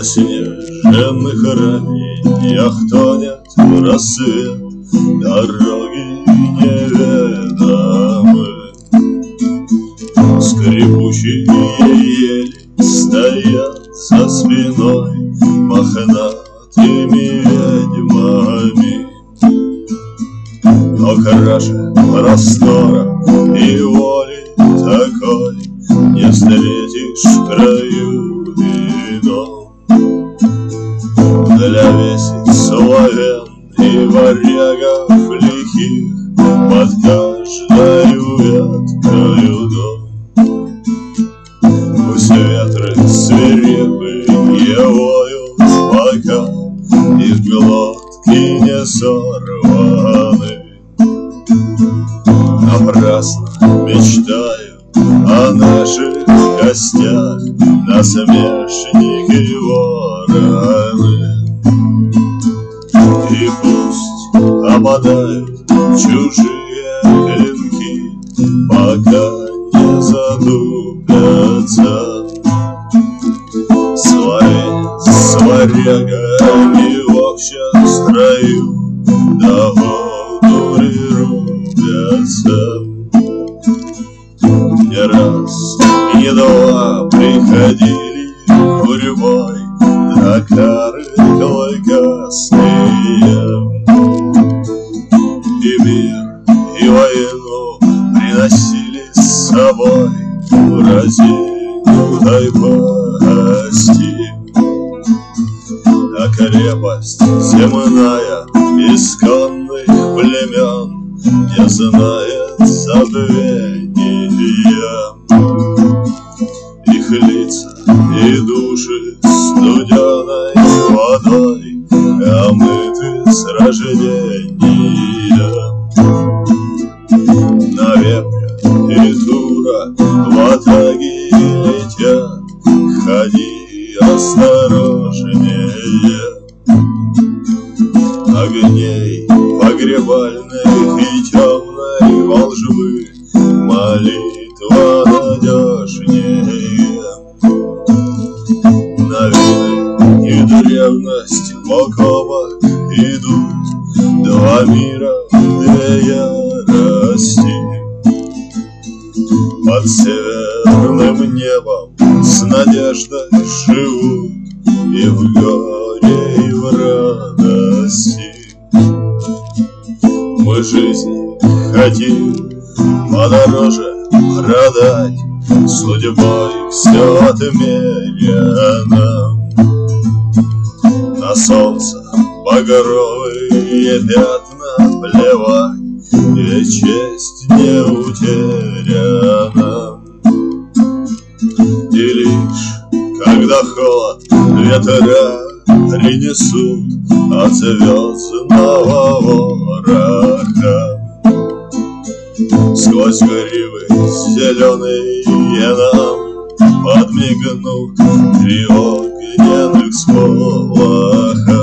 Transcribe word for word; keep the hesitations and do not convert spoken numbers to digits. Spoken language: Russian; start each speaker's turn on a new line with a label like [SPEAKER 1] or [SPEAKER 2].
[SPEAKER 1] заснеженных равнинах тонет в рассвет дороги неведомы. Скрипучие ели стоят за спиной мохнатыми ведьмами, но краше простора и воли такой не встретишь в краю ином. Для весей славян и варягов лихих под каждою веткою дом. Пусть ветры свирепые воют, пока их глотки не сорваны. Напрасно мечтаю о наших костях насмешники вороны. И пусть опадают чужие клинки, пока не затупятся. Свои с варягами в общем строю до волдури рубятся. Не раз и не два приходили гурьбой дракары клыкастые, и мир, и войну приносили с собой в разинутой пасти. А крепость земная исконных племен не знает забвения. Их лица и души студеной водой омыты с рождения. На вепре и тура в атаге летят, ходи осторожнее. Огней погребальных и темной волжбы молитва надежнее. На вины и древность бок о бок идут два мира, две ярости. Под северным небом с надеждой живут и в горе, и в радости. Мы жизни хотим подороже продать, судьбой все отмерено. На солнце багровые пятна плевать, ведь честь не утеряна. И лишь когда холод ветра принесут от звездного вороха, сквозь гривы зеленые нам подмигнут три огненных сполоха.